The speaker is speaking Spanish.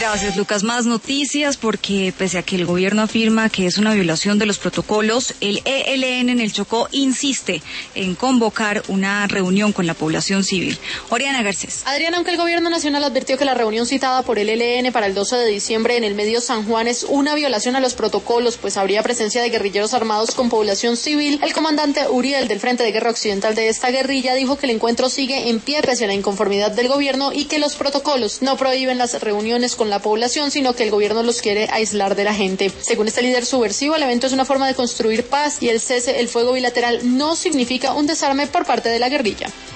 Gracias, Lucas. Más noticias porque pese a que el gobierno afirma que es una violación de los protocolos, el ELN en el Chocó insiste en convocar una reunión con la población civil. Oriana Garcés. Adriana, aunque el gobierno nacional advirtió que la reunión citada por el ELN para el 12 de diciembre en el Medio San Juan es una violación a los protocolos, pues habría presencia de guerrilleros armados con población civil, el comandante Uriel del Frente de Guerra Occidental de esta guerrilla dijo que el encuentro sigue en pie pese a la inconformidad del gobierno y que los protocolos no prohíben las reuniones con la población, sino que el gobierno los quiere aislar de la gente. Según este líder subversivo, el evento es una forma de construir paz y el cese el fuego bilateral no significa un desarme por parte de la guerrilla.